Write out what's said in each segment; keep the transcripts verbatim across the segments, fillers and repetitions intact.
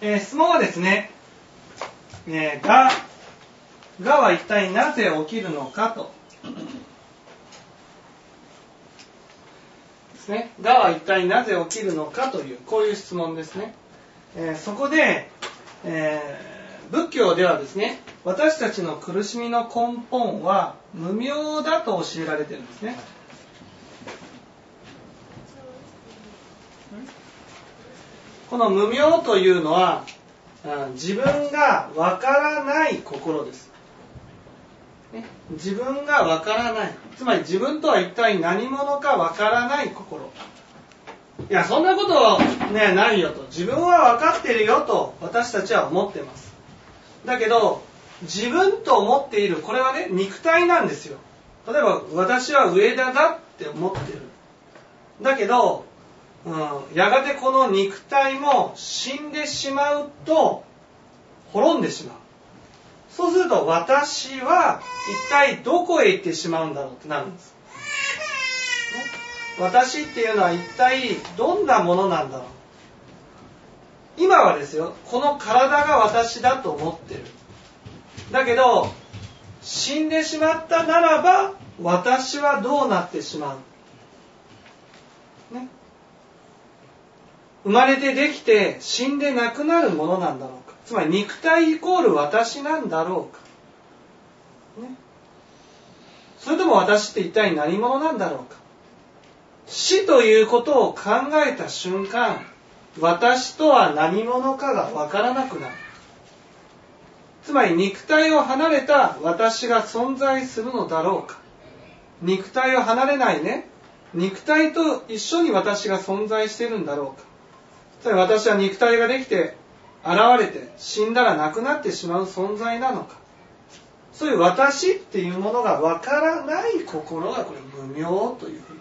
えー、質問はですね、えー、が、がは一体なぜ起きるのかと。ですね。がは一体なぜ起きるのかという、こういう質問ですね。えー、そこで、えー、仏教ではですね、私たちの苦しみの根本は無明だと教えられているんですね。この無明というのは、自分がわからない心です。ね、自分がわからない。つまり自分とは一体何者かわからない心。いや、そんなことね、ないよと。自分はわかってるよと私たちは思ってます。だけど、自分と思っている、これはね、肉体なんですよ。例えば、私は上田だって思ってる。だけど、うん、やがてこの肉体も死んでしまうと滅んでしまう。そうすると私は一体どこへ行ってしまうんだろうってなるんです、ね、私っていうのは一体どんなものなんだろう。今はですよ、この体が私だと思ってる。だけど死んでしまったならば私はどうなってしまう、ね、生まれてできて死んでなくなるものなんだろうか。つまり肉体イコール私なんだろうか、ね、それとも私って一体何者なんだろうか。死ということを考えた瞬間、私とは何者かが分からなくなる。つまり肉体を離れた私が存在するのだろうか。肉体を離れないね、肉体と一緒に私が存在しているんだろうか。つまり私は肉体ができて現れて死んだらなくなってしまう存在なのか。そういう私っていうものがわからない心がこれ無明というふう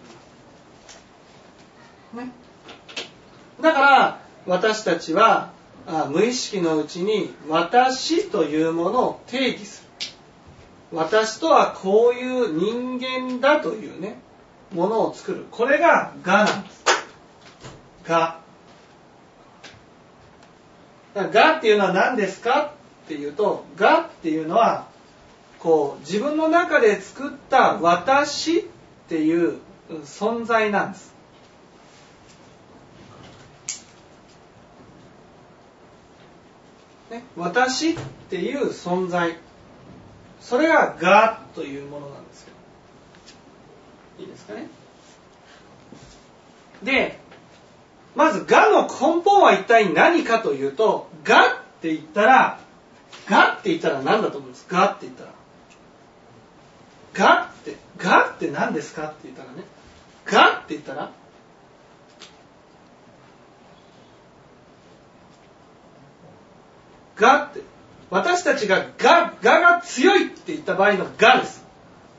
に、ね、だから私たちはあ無意識のうちに私というものを定義する。私とはこういう人間だというねものを作る。これが我なんです。我。我っていうのは何ですかっていうと、我っていうのはこう自分の中で作った私っていう存在なんです、ね、私っていう存在、それが我というものなんですよ。いいですかね。でまず我の根本は一体何かというと、我って言ったら、我って言ったら何だと思うんです。我って言ったら。我って、我って何ですかって言ったらね。我って言ったら、我って、私たちが我、我が強いって言った場合の我です。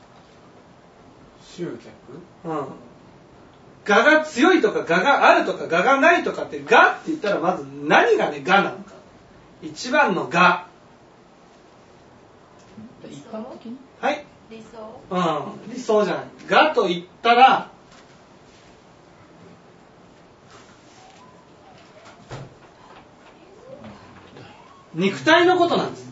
執着？ うん。我が強いとか我があるとか我がないとかって我って言ったらまず何がね我なのか。一番の我。 一般的に？ はい。 理想？ うん、理想じゃない。我と言ったら肉体のことなんです。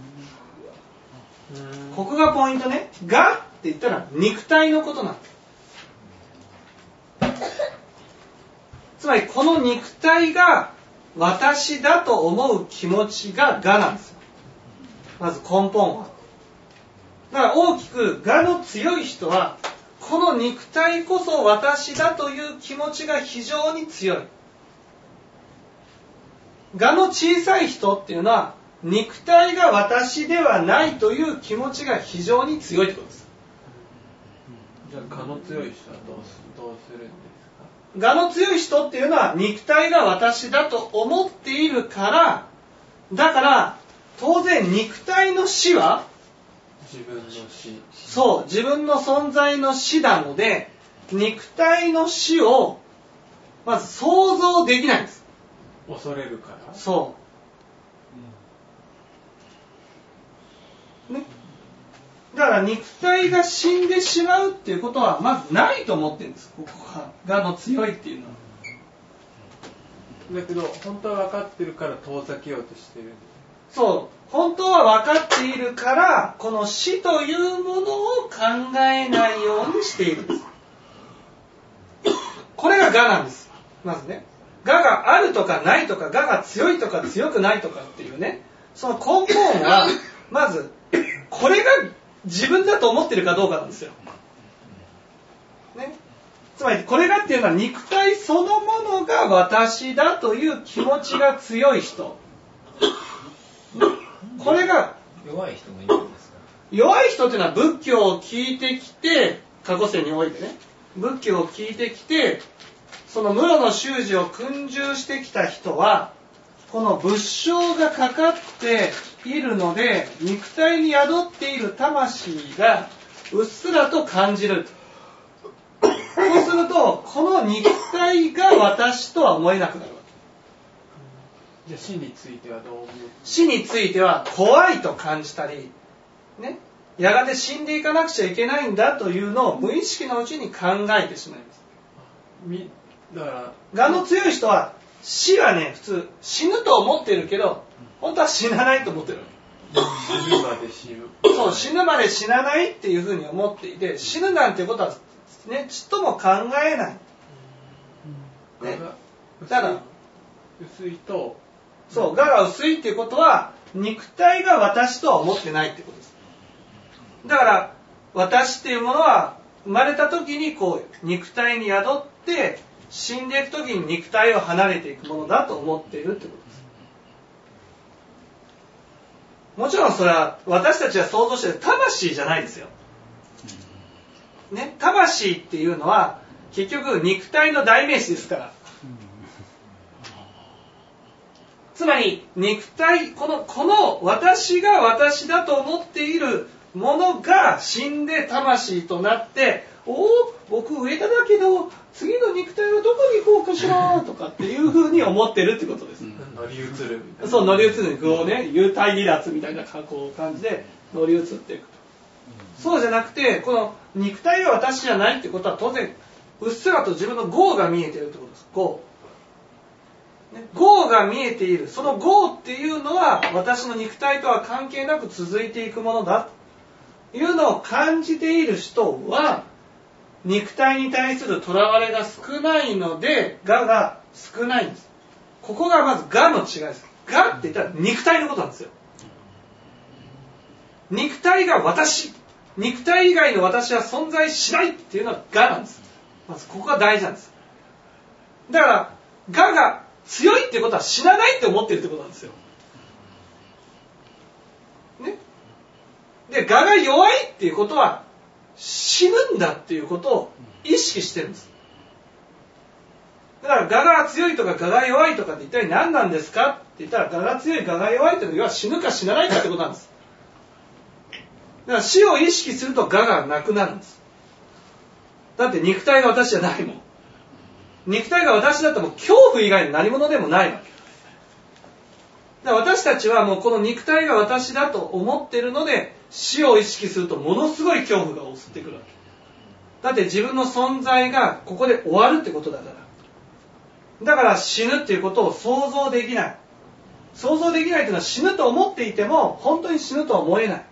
ここがポイントね。我って言ったら肉体のことなんです。つまりこの肉体が私だと思う気持ちが我なんですよ。まず根本は。だから大きく我の強い人はこの肉体こそ私だという気持ちが非常に強い。我の小さい人っていうのは肉体が私ではないという気持ちが非常に強いってことです。 じゃあ我の強い人はどうす、どうするんですか？ 我の強い人っていうのは肉体が私だと思っているから、だから当然肉体の死は自分の死。 そう、自分の存在の死なので、肉体の死をまず想像できないんです。 恐れるから。 そう、ね、だから肉体が死んでしまうっていうことはまずないと思ってるんです。ここが我の強いっていうのは。 だけど本当は分かってるから遠ざけようとしてる。 そう本当は分かっているからこの死というものを考えないようにしているんです。これが我なんです。まずね、我があるとかないとか、我が強いとか強くないとかっていうね、その根本はまずこれが自分だと思ってるかどうかなんですよ、ね、つまりこれがっていうのは肉体そのものが私だという気持ちが強い人、これが弱い人がいるんですか。 弱い人っていうのは仏教を聞いてきて、過去世においてね仏教を聞いてきてその室の修持を訓従してきた人はこの仏性がかかっているので肉体に宿っている魂がうっすらと感じる。そうするとこの肉体が私とは思えなくなるわけ。 じゃあ死についてはどう思う？ 死については怖いと感じたり、ね、やがて死んでいかなくちゃいけないんだというのを無意識のうちに考えてしまいます。 みだから我の強い人は死はね普通死ぬと思ってるけど本当は死なないと思ってるわけ。 死ぬまで死ぬ。 そう死ぬまで死なないっていうふうに思っていて、死ぬなんてことはねちっとも考えない。ね、ただ薄いとそう我が薄いっていうことは肉体が私とは思ってないってことです。だから私っていうものは生まれた時にこう肉体に宿って死んでいく時に肉体を離れていくものだと思っているってことです。もちろんそれは私たちが想像している魂じゃないですよ、ね、魂っていうのは結局肉体の代名詞ですから。つまり肉体この、この私が私だと思っているものが死んで魂となって、おお僕上田だけど次の肉体はどこに行こうかしらとかっていうふうに思ってるってことです。 乗り移るみたいな。 そう乗り移るこうね幽体離脱みたいなこう感じで乗り移っていくと。そうじゃなくてこの肉体が私じゃないってことは当然うっすらと自分の業が見えているってことです。業業が見えている。その業っていうのは私の肉体とは関係なく続いていくものだというのを感じている人は肉体に対するとらわれが少ないので我が少ないんです。ここがまず我の違いです。我って言ったら肉体のことなんですよ。肉体が私、肉体以外の私は存在しないっていうのは我なんです。まずここが大事なんです。だから我が強いってことは死なないって思ってるってことなんですよ。ね。で、我が弱いっていうことは死ぬんだっていうことを意識してるんです。だから我が強いとか我が弱いとかって一体何なんですかって言ったら、我が強い我が弱いっていうのは死ぬか死なないかってことなんです。だから死を意識すると我がなくなるんです。だって肉体が私じゃないもん。肉体が私だったらもう恐怖以外の何者でもないわけ。だから私たちはもうこの肉体が私だと思っているので死を意識するとものすごい恐怖が襲ってくるわけ。だって自分の存在がここで終わるってことだから。だから死ぬっていうことを想像できない。想像できないというのは死ぬと思っていても本当に死ぬとは思えない。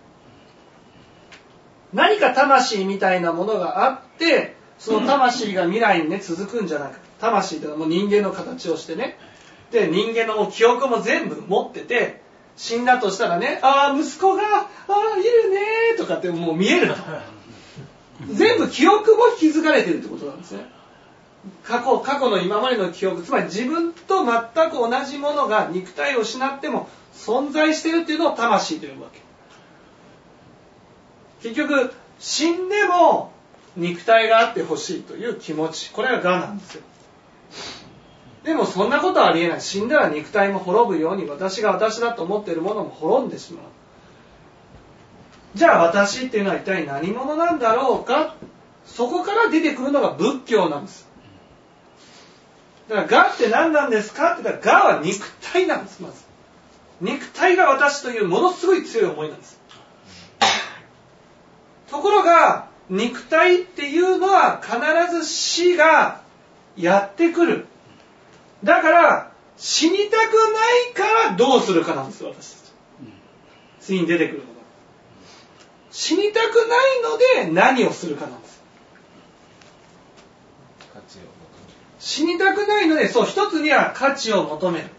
何か魂みたいなものがあってその魂が未来にね続くんじゃないか。魂というのはもう人間の形をしてね。で人間のもう記憶も全部持ってて死んだとしたらね、ああ息子がああいるねとかってもう見えると。全部記憶も引き継がれてるってことなんですね。過去過去の今までの記憶、つまり自分と全く同じものが肉体を失っても存在しているっていうのを魂と呼ぶわけ。結局死んでも肉体があってほしいという気持ち、これが我なんですよ。でもそんなことはありえない。死んだら肉体も滅ぶように私が私だと思っているものも滅んでしまう。じゃあ私っていうのは一体何者なんだろうか。そこから出てくるのが仏教なんです。だから我って何なんですかって言ったら我は肉体なんです。まず肉体が私というものすごい強い思いなんです。ところが肉体っていうのは必ず死がやってくる。だから死にたくないからどうするかなんですよ、私たち。次に出てくるのが。死にたくないので何をするかなんです。 価値を求める。 死にたくないので、そう、一つには価値を求める。ね、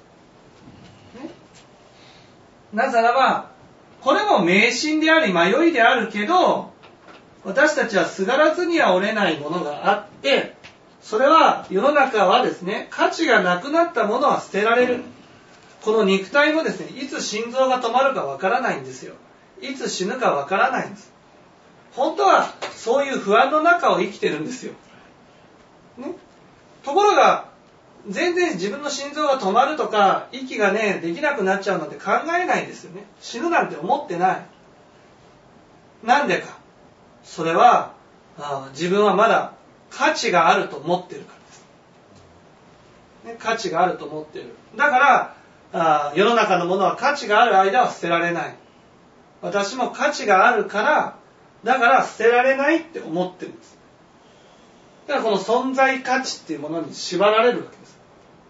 なぜならば、これも迷信であり迷いであるけど、私たちはすがらずには折れないものがあって、それは世の中はですね、価値がなくなったものは捨てられる。この肉体もですね、いつ心臓が止まるかわからないんですよ。いつ死ぬかわからないんです。本当はそういう不安の中を生きてるんですよ。ね、ところが全然自分の心臓が止まるとか息がねできなくなっちゃうなんて考えないんですよね。死ぬなんて思ってない。なんでか。それはあ自分はまだ価値があると思ってるからです、ね、価値があると思っている。だからあ世の中のものは価値がある間は捨てられない。私も価値があるからだから捨てられないって思ってるんです。だからこの存在価値っていうものに縛られるわけです。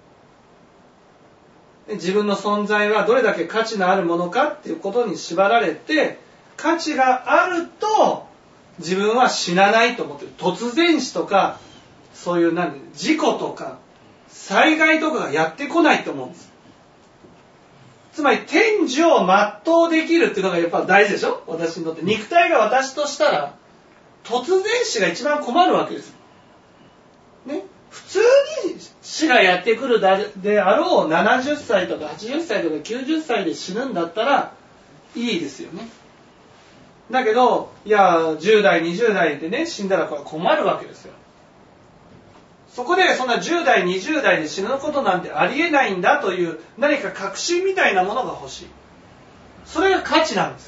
で自分の存在はどれだけ価値のあるものかっていうことに縛られて、価値があると自分は死なないと思ってる。突然死とかそういう何事故とか災害とかがやってこないと思うんです。つまり天寿を全うできるっていうのがやっぱ大事でしょ、私にとって。肉体が私としたら突然死が一番困るわけです、ね、普通に死がやってくるであろうななじゅっさいとかはちじゅっさいとかきゅうじゅっさいで死ぬんだったらいいですよね。だけどいやじゅう代にじゅう代でね死んだらこれ困るわけですよ。そこでそんなじゅう代にじゅう代で死ぬことなんてありえないんだという何か確信みたいなものが欲しい。それが価値なんです。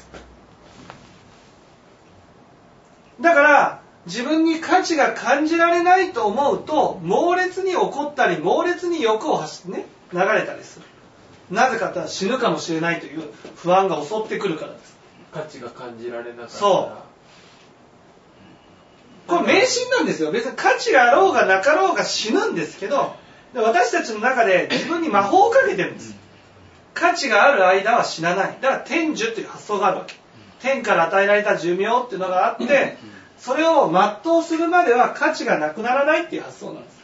だから自分に価値が感じられないと思うと猛烈に怒ったり猛烈に欲を走ってね流れたりする。なぜかというと死ぬかもしれないという不安が襲ってくるからです。 価値が感じられなかったら。 そうこれ迷信なんですよ。別に価値があろうがなかろうが死ぬんですけど、私たちの中で自分に魔法をかけてるんです。価値がある間は死なない。だから天寿という発想があるわけ。天から与えられた寿命っていうのがあって、それを全うするまでは価値がなくならないっていう発想なんです。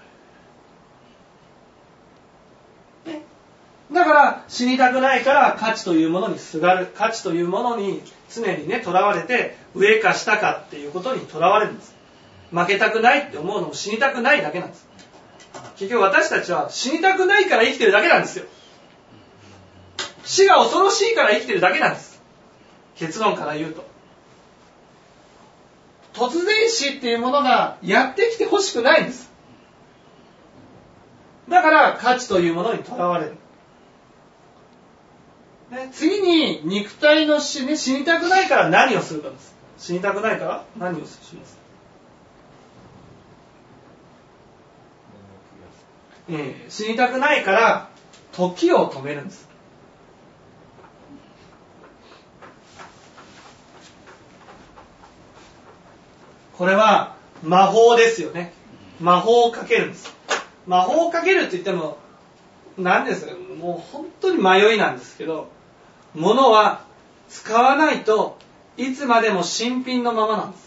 ね、だから死にたくないから価値というものにすがる。価値というものに常にねとらわれて上か下かっていうことにとらわれるんです。負けたくないって思うのも死にたくないだけなんです。結局私たちは死にたくないから生きてるだけなんですよ。死が恐ろしいから生きてるだけなんです。結論から言うと突然死っていうものがやってきてほしくないんです。だから価値というものにとらわれる。ね、次に肉体の死、ね、死にたくないから何をするかです。死にたくないから何をします、えー、死にたくないから時を止めるんです。これは魔法ですよね。魔法をかけるんです。魔法をかけるって言っても何ですか、もう本当に迷いなんですけど、物は使わないといつまでも新品のままなんです。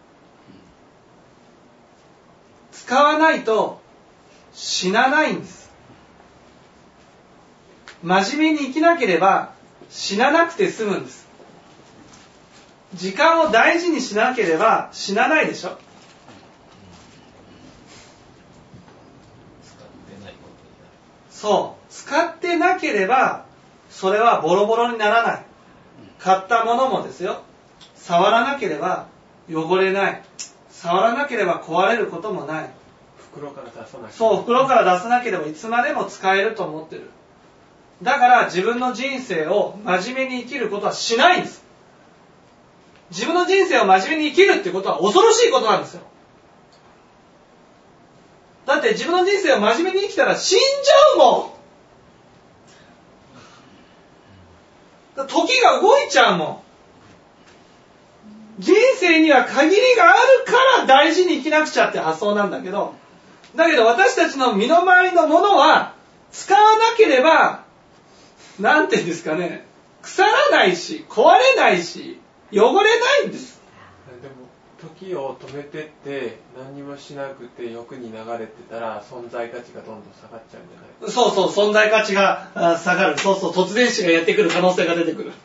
使わないと死なないんです。真面目に生きなければ死ななくて済むんです。時間を大事にしなければ死なないでしょ。そう、使ってなければそれはボロボロにならない。買ったものもですよ、触らなければ汚れない。触らなければ壊れることもない。 袋から出さなければ。 そう、袋から出さなければいつまでも使えると思ってる。だから自分の人生を真面目に生きることはしないんです。自分の人生を真面目に生きるってことは恐ろしいことなんですよ。だって自分の人生を真面目に生きたら死んじゃうもん。時が動いちゃうもん。人生には限りがあるから大事に生きなくちゃって発想なんだけど、だけど私たちの身の回りのものは使わなければなんていうんですかね、腐らないし壊れないし汚れないんです。 でも時を止めてって何もしなくて欲に流れてたら存在価値がどんどん下がっちゃうんじゃないですか。 そうそう、存在価値が下がる。そうそう、突然死がやってくる可能性が出てくる。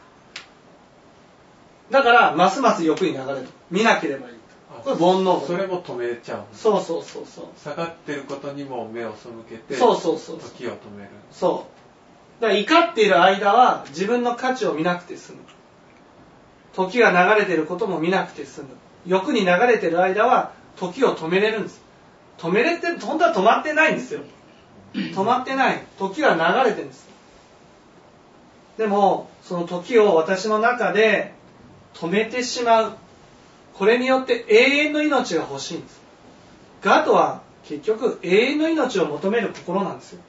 だからますます欲に流れる。見なければいい。これ煩悩。 それも止めちゃう。 そうそうそうそう。 下がってることにも目を背けて、 そうそうそう。 時を止める。 そう。だから怒っている間は自分の価値を見なくて済む。時が流れていることも見なくて済む。欲に流れている間は時を止めれるんです。止めれて、本当は止まってないんですよ。止まってない。時が流れてるんです。でもその時を私の中で止めてしまう。これによって永遠の命が欲しいんです。我とは結局永遠の命を求める心なんですよ。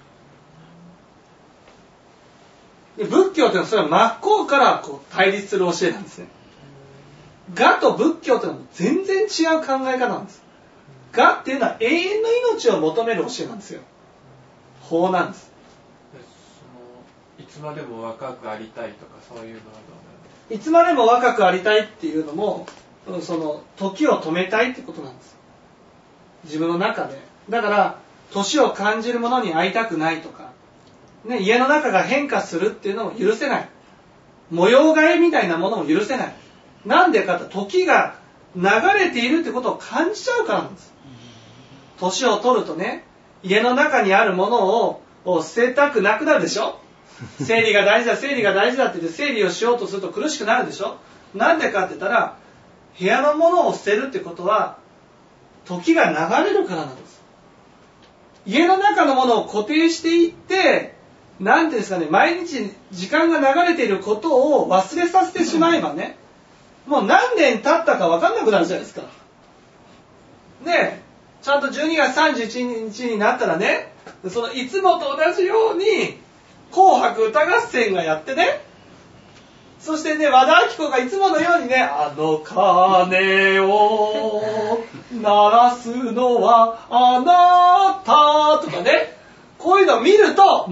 で仏教というのはそれは真っ向からこう対立する教えなんですね。我と仏教というのは全然違う考え方なんです。我っていうのは永遠の命を求める教えなんですよ。法なんです。 そのいつまでも若くありたいとかそういうのはどうなんですか。 いつまでも若くありたいっていうのもその時を止めたいってことなんです。自分の中で。だから年を感じるものに会いたくないとか、ね、家の中が変化するっていうのも許せない。模様替えみたいなものも許せない。なんでかって時が流れているってことを感じちゃうからなんです。年を取るとね、家の中にあるものを捨てたくなくなるでしょ。整理が大事だ整理が大事だって言って整理をしようとすると苦しくなるでしょ。なんでかって言ったら部屋のものを捨てるってことは時が流れるからなんです。家の中のものを固定していってなんていうんですかね、毎日時間が流れていることを忘れさせてしまえばね、もう何年経ったか分かんなくなるじゃないですか。ねえ、ちゃんとじゅうにがつさんじゅういちにちになったらね、そのいつもと同じように紅白歌合戦がやってね、そしてね、和田アキ子がいつものようにね、あの鐘を鳴らすのはあなたとかね、こういうのを見ると、うん、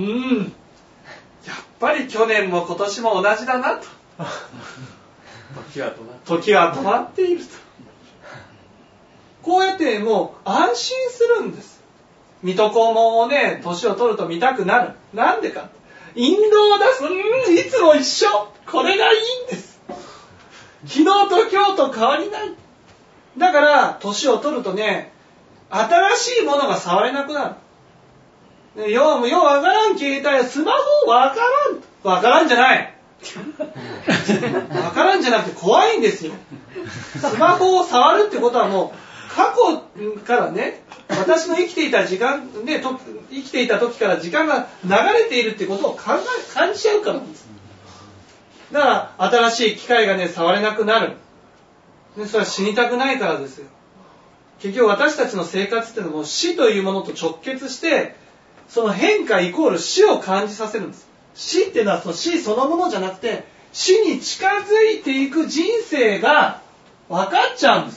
やっぱり去年も今年も同じだなと。 時は止まって時は止まっていると。こうやってもう安心するんです。水戸黄門をね、年を取ると見たくなる。なんでか。印籠を出す。うん、いつも一緒。これがいいんです。昨日と今日と変わりない。だから年を取るとね、新しいものが触れなくなる。ようようわからん携帯、スマホわからん。わからんじゃない。わからんじゃなくて怖いんですよ。スマホを触るってことはもう過去からね、私の生きていた時間で、と生きていた時から時間が流れているってことを考え感じちゃうからなんです。だから新しい機械がね触れなくなる。でそれは死にたくないからですよ。結局私たちの生活っていうのも死というものと直結して、その変化イコール死を感じさせるんです。死っていうのはその死そのものじゃなくて、死に近づいていく人生が分かっちゃうんです。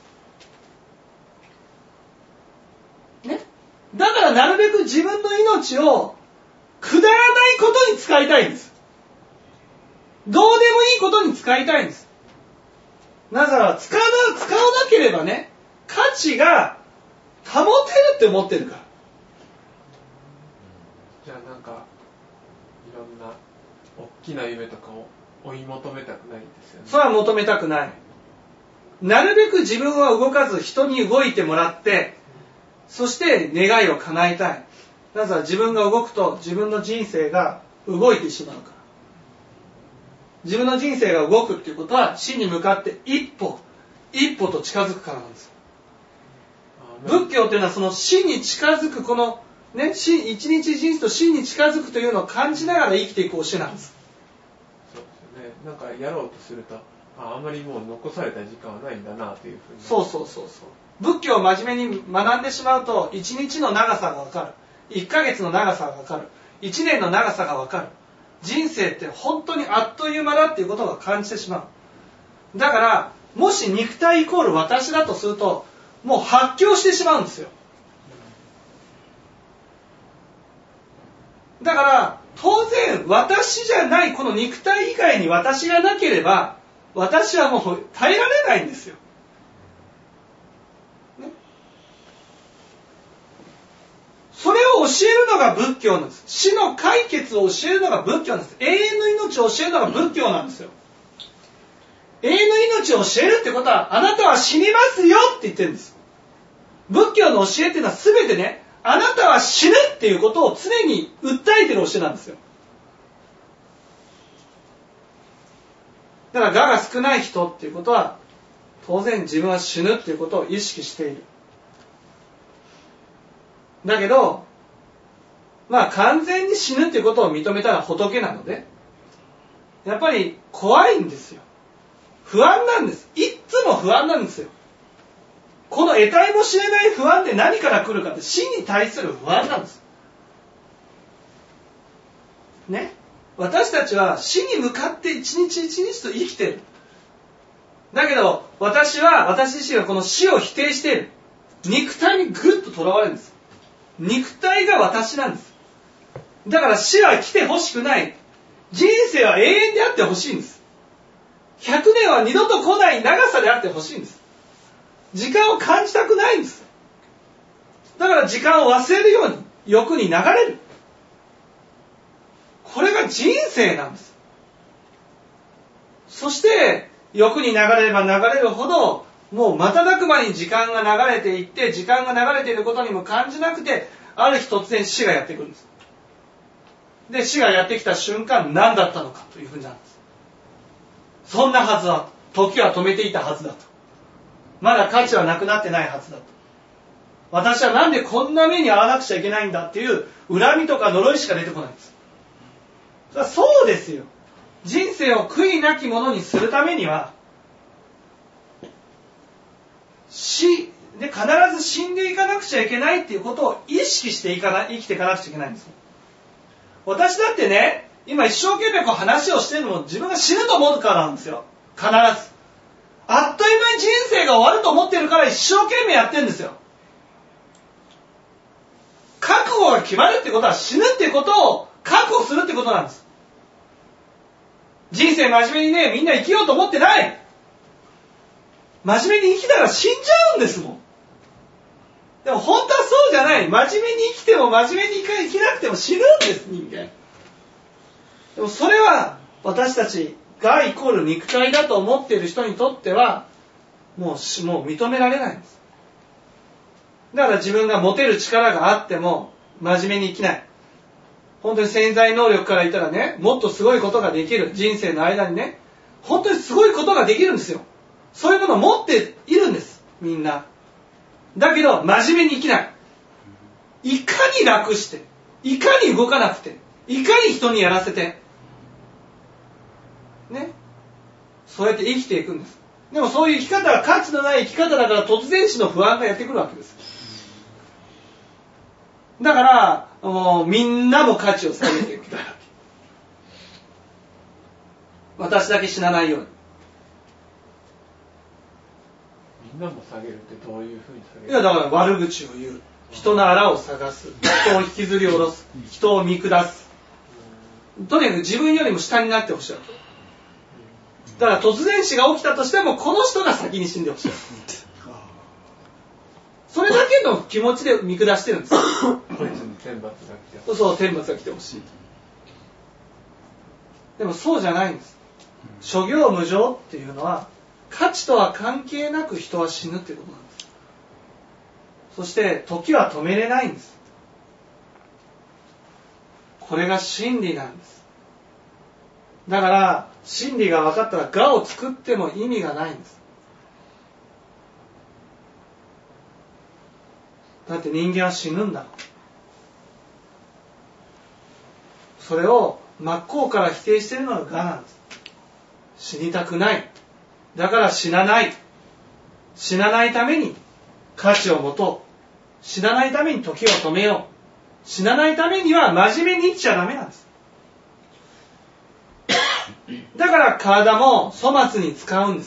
ね。だからなるべく自分の命をくだらないことに使いたいんです。どうでもいいことに使いたいんです。なぜなら使わな、使わなければね、価値が保てるって思ってるから。 じゃあなんかいろんな大きな夢とかを追い求めたくないんですよね。 それは求めたくない。なるべく自分は動かず人に動いてもらって、そして願いを叶えたい。なぜなら自分が動くと自分の人生が動いてしまうから。自分の人生が動くっていうことは死に向かって一歩一歩と近づくからなんです。仏教というのはその死に近づくこのね、死一日一日と死に近づくというのを感じながら生きていく教えなんです。 そうですよね。なんかやろうとすると あ, あんまりもう残された時間はないんだなというふうに。 そうそうそうそう。仏教を真面目に学んでしまうと一日の長さが分かる。いっかげつの長さが分かる。いちねんの長さが分かる。人生って本当にあっという間だっていうことが感じてしまう。だからもし肉体イコール私だとするともう発狂してしまうんですよ。 だから当然私じゃないこの肉体以外に私がなければ私はもう耐えられないんですよ、ね、それを教えるのが仏教なんです。死の解決を教えるのが仏教なんです。永遠の命を教えるのが仏教なんですよ。永遠の命を教えるってことはあなたは死にますよって言ってるんです。仏教の教えっていうのは全てね、あなたは死ぬっていうことを常に訴えてる教えなんですよ。だから我が少ない人っていうことは当然自分は死ぬっていうことを意識している。だけどまあ完全に死ぬっていうことを認めたら仏なのでやっぱり怖いんですよ。不安なんです。いっつも不安なんですよ。この得体も知れない不安って何から来るかって死に対する不安なんです。ね。私たちは死に向かって一日一日と生きている。だけど私は私自身はこの死を否定している。肉体にぐっととらわれるんです。肉体が私なんです。だから死は来てほしくない。人生は永遠であってほしいんです。ひゃくねんは二度と来ない長さであってほしいんです。時間を感じたくないんです。だから時間を忘れるように欲に流れる。これが人生なんです。そして欲に流れれば流れるほどもう瞬く間に時間が流れていって時間が流れていることにも感じなくてある日突然死がやってくるんです。で死がやってきた瞬間何だったのかというふうになるんです。そんなはずは時は止めていたはずだと。まだ価値はなくなってないはずだと。私はなんでこんな目に遭わなくちゃいけないんだっていう恨みとか呪いしか出てこないんです。それはそうですよ。人生を悔いなきものにするためには死で必ず死んでいかなくちゃいけないっていうことを意識していかな生きていかなくちゃいけないんです。私だってね今一生懸命こう話をしてるのも自分が死ぬと思うからなんですよ。必ずあっという間に人生が終わると思ってるから一生懸命やってるんですよ。覚悟が決まるってことは死ぬってことを覚悟するってことなんです。人生真面目にねみんな生きようと思ってない。真面目に生きたら死んじゃうんですもん。でも本当はそうじゃない。真面目に生きても真面目に生きなくても死ぬんです人間。でもそれは私たちがイコール肉体だと思っている人にとってはもう、もう認められないんです。だから自分が持てる力があっても真面目に生きない。本当に潜在能力から言ったらねもっとすごいことができる。人生の間にね本当にすごいことができるんですよ。そういうものを持っているんですみんな。だけど真面目に生きない。いかに楽していかに動かなくていかに人にやらせてねそうやって生きていくんです。でもそういう生き方は価値のない生き方だから突然死の不安がやってくるわけです。だからもうみんなも価値を下げていきたいわけ。私だけ死なないように。 みんなも下げるってどういうふうに下げる？ いやだから悪口を言う。人の粗を探す。人を引きずり下ろす。人を見下す。とにかく自分よりも下になってほしいわけ。だから突然死が起きたとしてもこの人が先に死んでほしい。それだけの気持ちで見下してるんですよ。 天罰が来てそう天罰が来てほしい。でもそうじゃないんです。諸行無常っていうのは価値とは関係なく人は死ぬっていうことなんです。そして時は止めれないんです。これが真理なんです。だから真理が分かったら我を作っても意味がないんです。だって人間は死ぬんだ。それを真っ向から否定しているのが我なんです。死にたくない。だから死なない。死なないために価値を持とう。死なないために時を止めよう。死なないためには真面目に生きちゃダメなんです。だから体も粗末に使うんです。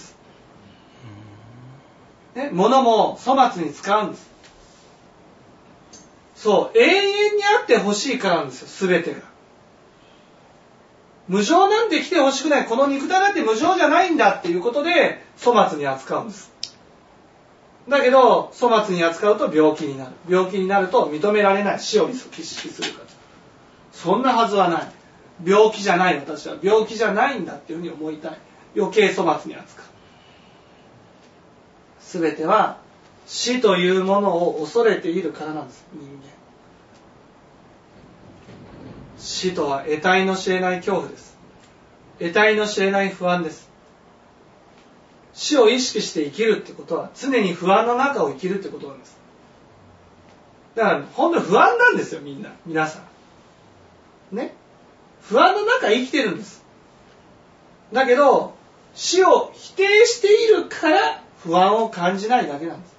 ね、物も粗末に使うんです。 そう永遠にあってほしいからなんですよ。すべてが無常なんて来てほしくない、この肉体なんて無常じゃないんだっていうことで粗末に扱うんです。だけど粗末に扱うと病気になる、病気になると認められない、死を意識するから。そんなはずはない、病気じゃない、私は病気じゃないんだっていうふうに思いたい。余計粗末に扱う。すべては死というものを恐れているからなんです。人間、死とは得体の知れない恐怖です。得体の知れない不安です。死を意識して生きるってことは常に不安の中を生きるってことなんです。だから本当に不安なんですよ、みんな皆さんね。不安の中生きてるんです。だけど死を否定しているから不安を感じないだけなんです。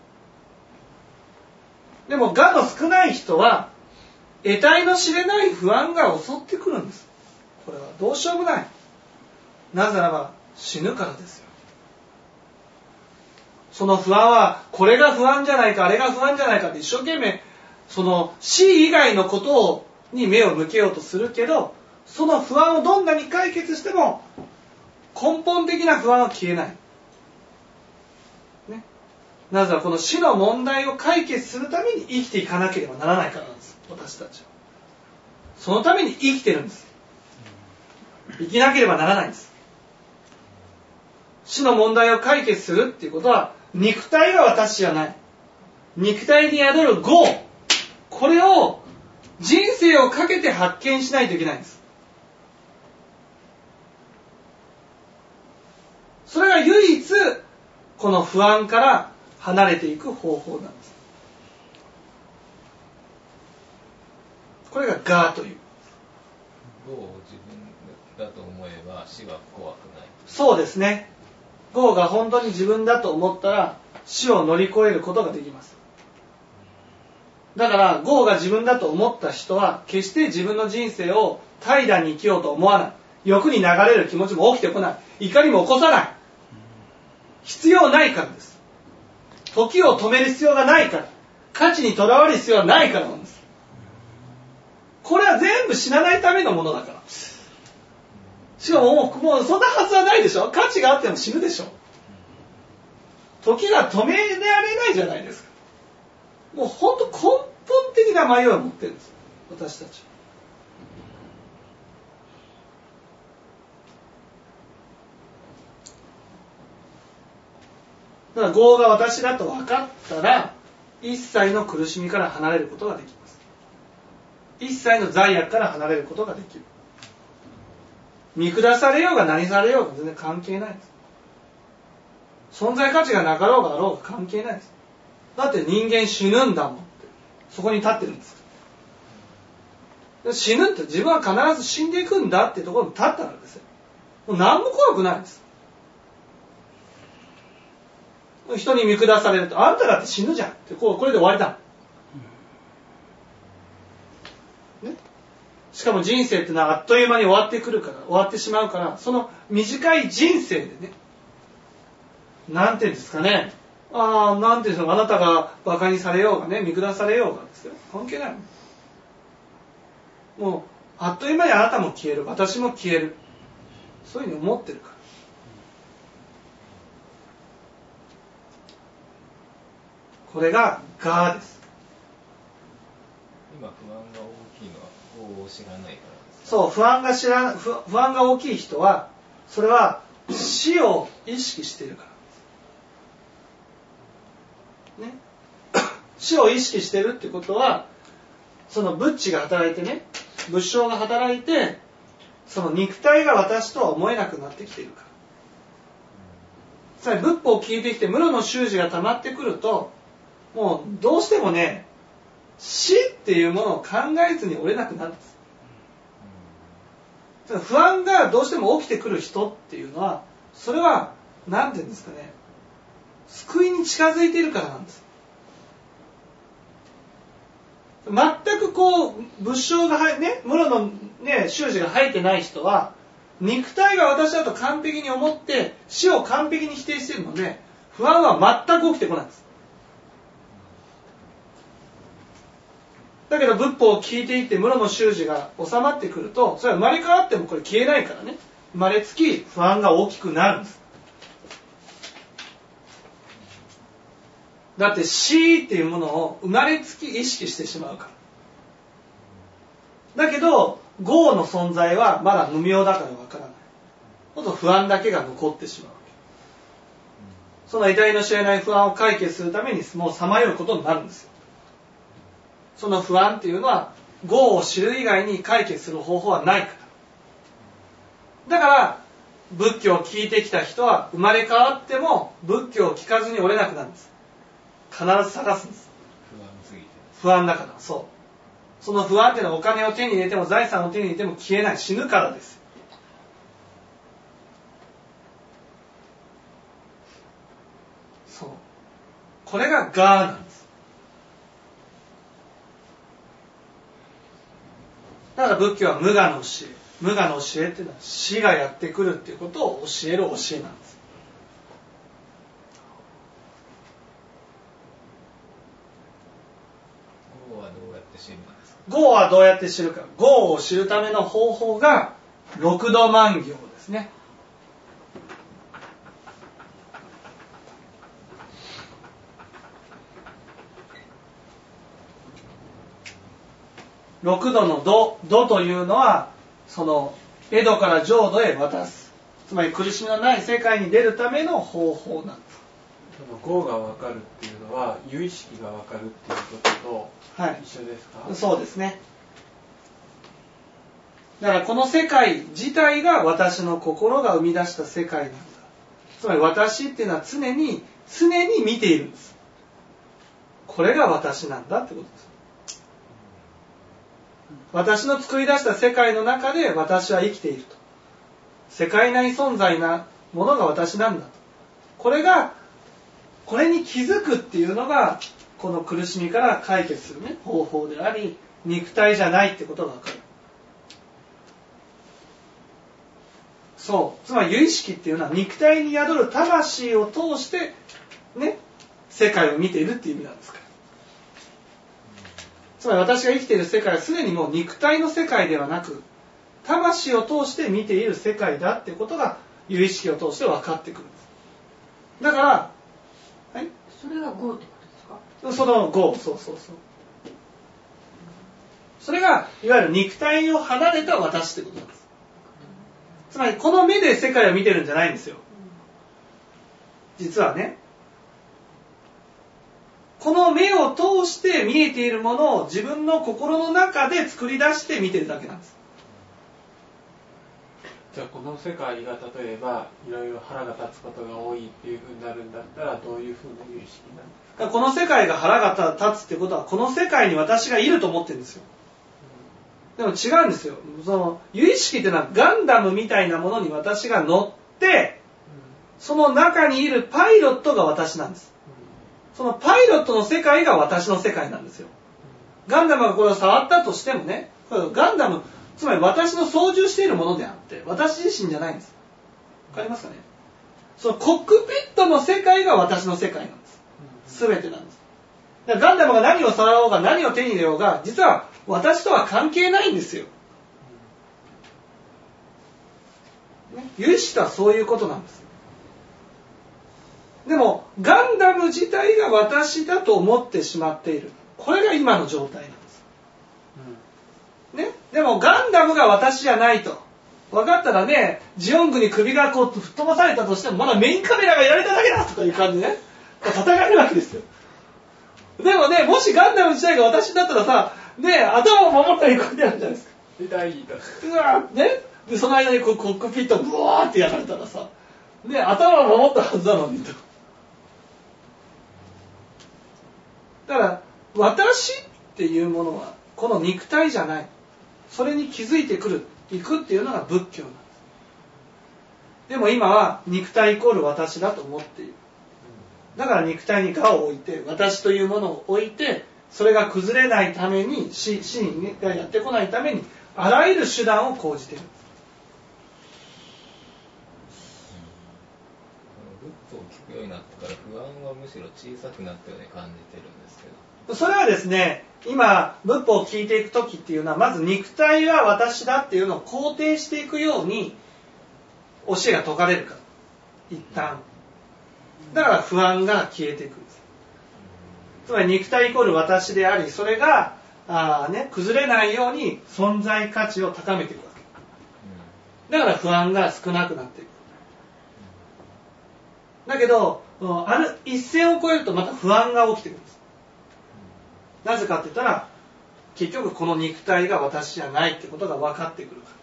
でも我の少ない人は得体の知れない不安が襲ってくるんです。これはどうしようもない。なぜならば死ぬからですよ。その不安はこれが不安じゃないか、あれが不安じゃないかって一生懸命その死以外のことに目を向けようとするけど、その不安をどんなに解決しても根本的な不安は消えない、ね、なぜならこの死の問題を解決するために生きていかなければならないからなんです。私たちはそのために生きてるんです。生きなければならないんです。死の問題を解決するっていうことは肉体が私じゃない、肉体に宿る業、これを人生をかけて発見しないといけないんです。それが唯一この不安から離れていく方法なんです。これが我という。 業を自分だと思えば死は怖くない。 そうですね。業が本当に自分だと思ったら死を乗り越えることができます。だから業が自分だと思った人は決して自分の人生を怠惰に生きようと思わない。欲に流れる気持ちも起きてこない。怒りも起こさない。必要ないからです。時を止める必要がないから。価値にとらわれる必要はないからなんです。これは全部死なないためのものだから。しかももう、もうそんなはずはないでしょ。価値があっても死ぬでしょ。時が止められないじゃないですか。もう本当根本的な迷いを持ってるんです。私たち。だから業が私だと分かったら一切の苦しみから離れることができます。一切の罪悪から離れることができる。見下されようが何されようが全然関係ないです。存在価値がなかろうがあろうが関係ないです。だって人間死ぬんだもんってそこに立ってるんです。死ぬって自分は必ず死んでいくんだってところに立ったらですよ、もう何も怖くないんです。人に見下されるとあんただって死ぬじゃんってこうこれで終わりだ、ね、しかも人生ってのはあっという間に終わってくるから終わってしまうから、その短い人生でね、なんていうんですかね、ああなんていうんですか、あなたがバカにされようがね見下されようがですよ、関係ない。もうあっという間にあなたも消える、私も消える、そういうふうに思ってるから。これが我です。 今不安が大きいのは業を知らないからです。 そう、不安が知ら不不安が大きい人はそれは死を意識しているからね。死を意識しているってことは、そのブッチが働いてね、仏性が働いて、その肉体が私とは思えなくなってきているから。つまり仏法を聞いてきて無路の習字が溜まってくると、もうどうしてもね、死っていうものを考えずに折れなくなるんです。不安がどうしても起きてくる人っていうのは、それは何て言うんですかね、救いに近づいているからなんです。全くこう仏性が入ね、室のね習字が入ってない人は、肉体が私だと完璧に思って死を完璧に否定しているので、不安は全く起きてこないんです。 だけど仏法を聞いていって室の習字が収まってくると、それは生まれ変わってもこれ消えないからね、生まれつき不安が大きくなるんです。だって死っていうものを生まれつき意識してしまうから。だけど業の存在はまだ無明だからわからない。もっと不安だけが残ってしまうわけ。その得体の知れない不安を解決するためにもうさまようことになるんですよ。その不安っていうのは業を知る以外に解決する方法はないから。だから仏教を聞いてきた人は生まれ変わっても仏教を聞かずに折れなくなるんです。必ず探すんです。 不安すぎて。 不安だから。そう。その不安っていうのはお金を手に入れても財産を手に入れても消えない。死ぬからです。そう。これがガーなんです。だから仏教は無我の教え。無我の教えっていうのは死がやってくるっていうことを教える教えなんです。 業はどうやって知るんですか？ 業はどうやって知るか。業を知るための方法が六度万行ですね。六度の度、度というのはその江戸から浄土へ渡す、つまり苦しみのない世界に出るための方法なんです。 その業が分かるっていうのは有意識が分かるっていうことと一緒ですか？ はい、そうですね。だからこの世界自体が私の心が生み出した世界なんだ。つまり私っていうのは常に常に見ているんです。これが私なんだってことです。私の作り出した世界の中で私は生きていると。世界内存在なものが私なんだと。これがこれに気づくっていうのがこの苦しみから解決する、ね、方法であり、肉体じゃないってことが分かる。そう、つまり有意識っていうのは肉体に宿る魂を通してね、世界を見ているっていう意味なんですから。つまり私が生きている世界はすでにもう肉体の世界ではなく、魂を通して見ている世界だっていうことが有意識を通して分かってくるんです。だから、はい、 それが業ってことですか？ その業、そうそうそう。それがいわゆる肉体を離れた私ってことなんです。つまりこの目で世界を見てるんじゃないんですよ。実はね、この目を通して見えているものを自分の心の中で作り出して見てるだけなんです。 じゃあこの世界が例えばいろいろ腹が立つことが多いっていうふうになるんだったらどういうふうな有意識なんですか？ この世界が腹が立つってことはこの世界に私がいると思ってるんですよ。でも違うんですよ。その有意識っていうのはガンダムみたいなものに私が乗ってその中にいるパイロットが私なんです。そのパイロットの世界が私の世界なんですよ。ガンダムがこれを触ったとしてもね、ガンダムつまり私の操縦しているものであって私自身じゃないんです。わかりますかね？そのコックピットの世界が私の世界なんです。すべてなんです。だからガンダムが何を触ろうが何を手に入れようが実は私とは関係ないんですよ。ね、有意識とはそういうことなんです。でもガンダム自体が私だと思ってしまっている。これが今の状態なんです。ね、でもガンダムが私じゃないと分かったらね、ジオングに首がこう吹っ飛ばされたとしてもまだメインカメラがやられただけだとかいう感じでね、戦えるわけですよ。でもね、もしガンダム自体が私だったらさ、ね、頭を守ったりこうやってやるじゃないですか。 痛い痛い。 うわーね、でその間にこうコックピットをブワーってやられたらさ、ね、頭を守ったはずなのにと。だから私っていうものはこの肉体じゃない。それに気づいてくる、いくっていうのが仏教なんです。でも今は肉体イコール私だと思っている。だから肉体に我を置いて、私というものを置いて、それが崩れないために、死、死がやってこないために、あらゆる手段を講じている。 仏法を聞くようになってから不安はむしろ小さくなったように感じてるんですけど。 それはですね、今仏法を聞いていく時っていうのは、まず肉体は私だっていうのを肯定していくように教えが説かれるから、一旦だから不安が消えていくんです。つまり肉体イコール私であり、それがあ、ね、崩れないように存在価値を高めていくわけだから不安が少なくなっていく。だけどある一線を越えるとまた不安が起きてくるんです。なぜかって言ったら、結局この肉体が私じゃないってことが分かってくるから。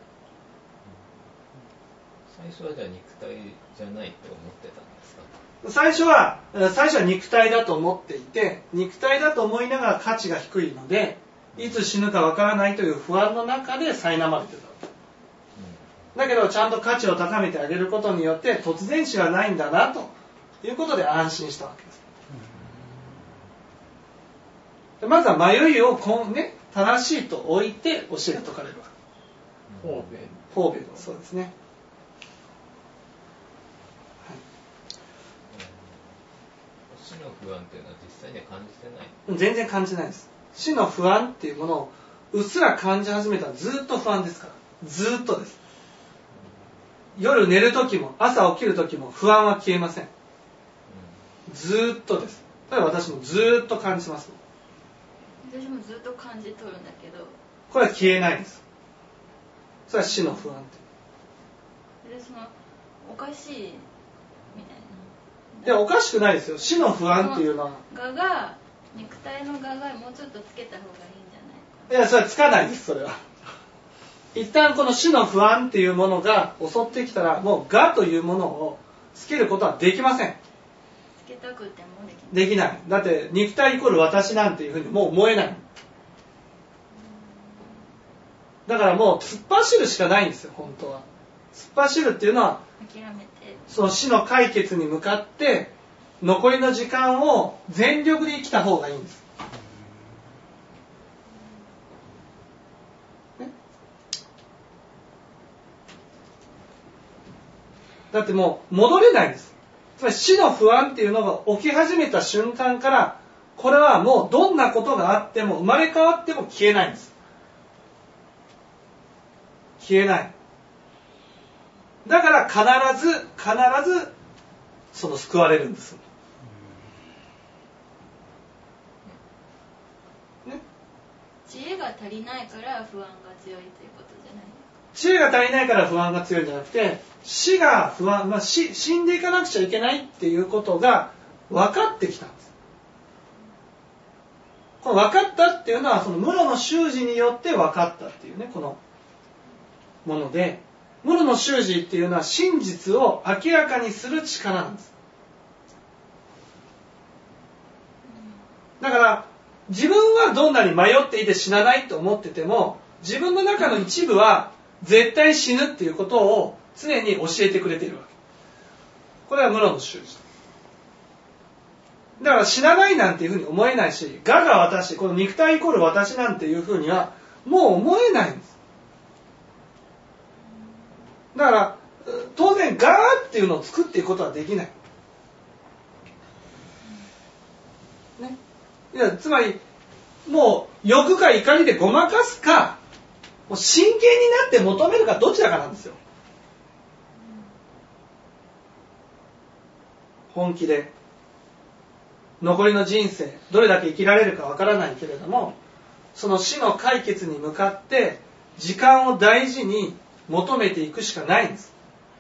最初はじゃあ肉体じゃないと思ってたんですか？ 最初は最初は肉体だと思っていて、肉体だと思いながら価値が低いので、いつ死ぬか分からないという不安の中で苛まれてた。だけどちゃんと価値を高めてあげることによって突然死はないんだなということで安心したわけです。まずは迷いをこん、ね、正しいと置いて教えが説かれるわけ。 方便。 方便、そうですね。 死の不安っていうのは実際には感じてない？ 全然感じないです。死の不安っていうものをうっすら感じ始めたらずっと不安ですから。ずっとです。夜寝る時も朝起きる時も不安は消えません。ずっとです。ただ私もずっと感じます。 私もずっと感じ取るんだけど、 これは消えないです。それは死の不安って。 でそのおかしいみたいな。 いや、おかしくないですよ。死の不安っていうのは。 我が肉体の我がもうちょっとつけた方がいいんじゃないか。 いや、それはつかないです。それは。一旦この死の不安っていうものが襲ってきたら、もう我というものをつけることはできません。 つけたくてもできない。 できない。だって肉体イコール私なんていうふうにもう思えない。だからもう突っ走るしかないんですよ、本当は。突っ走るっていうのは、 諦めてその死の解決に向かって残りの時間を全力で生きた方がいいんです。ね、だってもう戻れないんです。つまり死の不安っていうのが起き始めた瞬間から、これはもうどんなことがあっても生まれ変わっても消えないんです。消えない。だから必ず必ずその救われるんです。ね、 知恵が足りないから不安が強いということじゃない？ 知恵が足りないから不安が強いんじゃなくて、死が不安、まあ、死、死んでいかなくちゃいけないっていうことが分かってきたんです。この分かったっていうのはその室の修持によって分かったっていうね、このもので、室の修持っていうのは真実を明らかにする力なんです。だから自分はどんなに迷っていて死なないと思ってても、自分の中の一部は絶対死ぬっていうことを常に教えてくれているわけ。これは室の修持。だから死なないなんていうふうに思えないし、我が私、この肉体イコール私なんていうふうにはもう思えないんです。だから当然我っていうのを作っていくことはできない。ね、いやつまりもう欲か怒りでごまかすか、もう真剣になって求めるかどちらかなんですよ。本気で残りの人生どれだけ生きられるかわからないけれども、その死の解決に向かって時間を大事に求めていくしかないんです。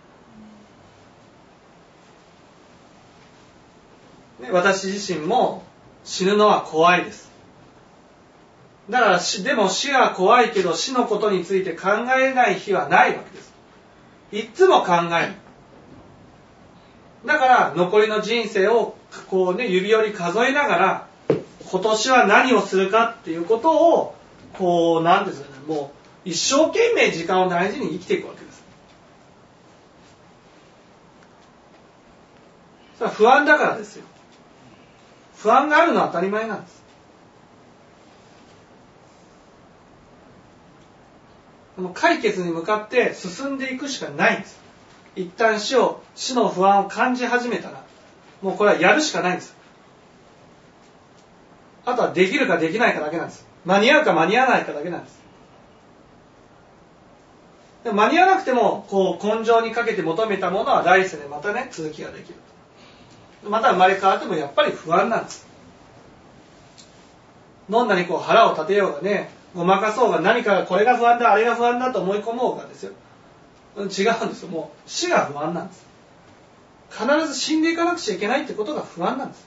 ね、私自身も死ぬのは怖いです。だから死、でも死は怖いけど死のことについて考えない日はないわけです。いっつも考える。だから残りの人生をこうね、指折り数えながら今年は何をするかっていうことをこうなんですかね、もう一生懸命時間を大事に生きていくわけです。それは不安だからですよ。不安があるのは当たり前なんです。もう解決に向かって進んでいくしかないんです。一旦死を死の不安を感じ始めたら、もうこれはやるしかないんです。 あとはできるかできないかだけなんです。間に合うか間に合わないかだけなんです。でも間に合わなくてもこう根性にかけて求めたものは来世でまたね続きができる。また生まれ変わってもやっぱり不安なんです。どんなにこう腹を立てようがね、ごまかそうが、何かこれが不安だあれが不安だと思い込もうがですよ、違うんですよ。もう死が不安なんです。必ず死んでいかなくちゃいけないってことが不安なんです。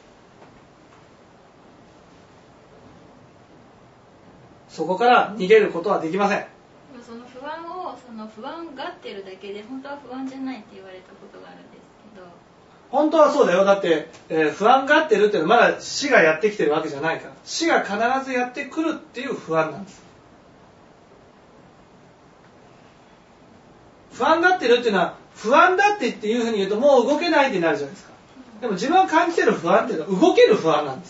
そこから逃げることはできません。 その不安をその不安がってるだけで本当は不安じゃないって言われたことがあるんですけど、 本当はそうだよ。だって、えー、不安がってるっていうのはまだ死がやってきてるわけじゃないから、死が必ずやってくるっていう不安なんです。不安がってるっていうのは不安だってっていうふうに言うともう動けないってなるじゃないですか。でも自分が感じてる不安っていうのは動ける不安なんです。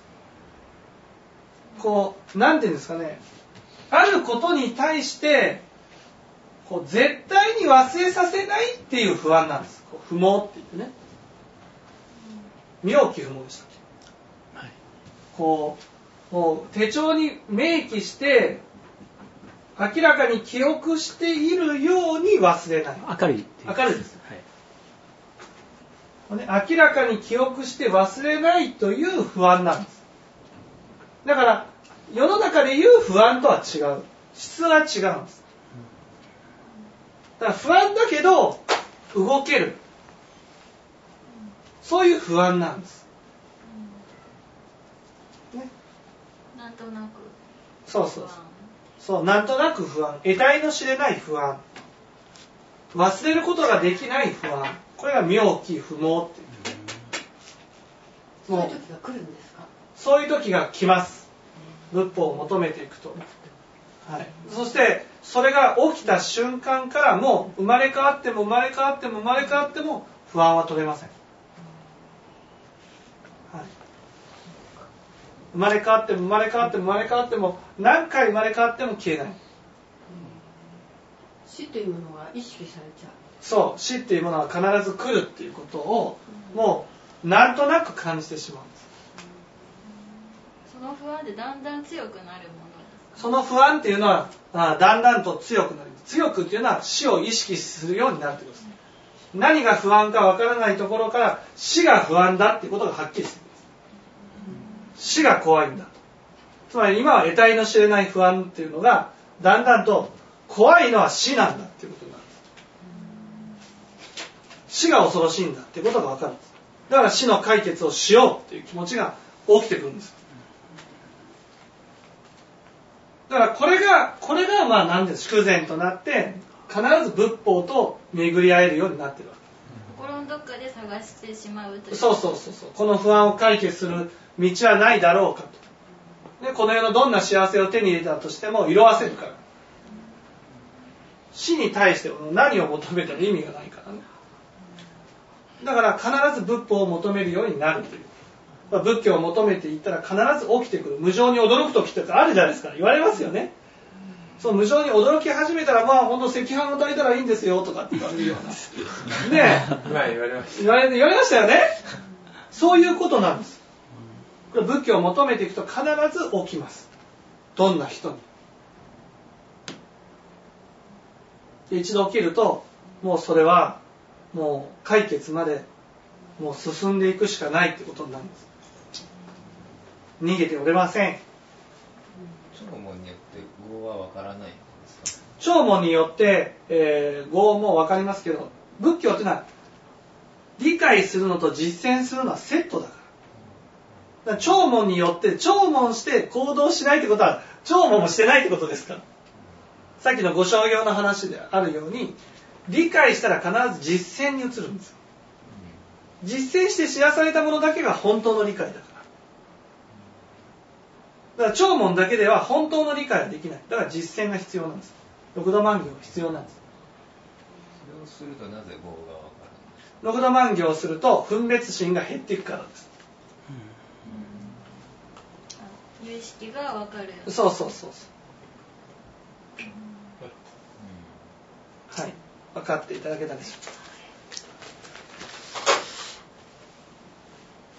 こうなんていうんですかね、あることに対してこう絶対に忘れさせないっていう不安なんです。こう不毛って言ってね、妙期不毛でしたっけ、はい、こうもう手帳に明記して明らかに記憶しているように忘れない。 明るいっていう明るいです、はいね、明らかに記憶して忘れないという不安なんです。だから世の中でいう不安とは違う、質が違うんです。だから不安だけど動ける、そういう不安なんです、ね、 なんとなくそうそうそうそう、なんとなく不安、得体の知れない不安、忘れることができない不安、これが妙期不毛っていう。 そういう時が来るんですか？ そういう時が来ます。仏法を求めていくと、はい、そしてそれが起きた瞬間からもう生まれ変わっても生まれ変わっても生まれ変わっても不安は取れません、はい、生まれ変わっても生まれ変わっても生まれ変わっても何回生まれ変わっても消えない。 死というものが意識されちゃう。 そう、死っていうものは必ず来るっていうことをもうなんとなく感じてしまうんです。 その不安でだんだん強くなるものですか？ その不安っていうのはあだんだんと強くなります。強くっていうのは死を意識するようになるということです。何が不安かわからないところから死が不安だっていうことがはっきりしています。死が怖いんだと。つまり今は得体の知れない不安っていうのがだんだんと怖いのは死なんだっていうことになるんです。死が恐ろしいんだっていうことがわかるんです。だから死の解決をしようっていう気持ちが起きてくるんです。だからこれがこれがまあ何です宿善となって必ず仏法と巡り合えるようになってるわけ。 心のどっかで探してしまうという。 そうそうそうそう。この不安を解決する道はないだろうかと。でこの世のどんな幸せを手に入れたとしても色あせるから。死に対して何を求めても意味がないからね。だから必ず仏法を求めるようになるという。仏教を求めていったら必ず起きてくる無常に驚く時ってあるじゃないですか。言われますよね。そう無常に驚き始めたらまあ本当赤飯を炊いたらいいんですよとかって言われるようなねえ、 まあ言われました。 言われ言われましたよね。そういうことなんです。これ仏教を求めていくと必ず起きます。どんな人にで一度起きるともうそれはもう解決までもう進んでいくしかないってことになるんです。逃げておれません。 聴聞によって業はわからないんですか？ 聴聞によって、えー、業もわかりますけど、仏教ってのは理解するのと実践するのはセットだから。だから聴聞によって聴聞して行動しないってことは聴聞もしてないってことですから。さっきのご商業の話であるように理解したら必ず実践に移るんですよ。実践して知らされたものだけが本当の理解だから。だから聴聞だけでは本当の理解はできない。だから実践が必要なんです。六度万行が必要なんです。 それをするとなぜ業がわかるんですか？ 六度万行をすると分別心が減っていくからです。 うん、有識がわかる。 そうそうそうそう。はい、分かっていただけたでしょうか。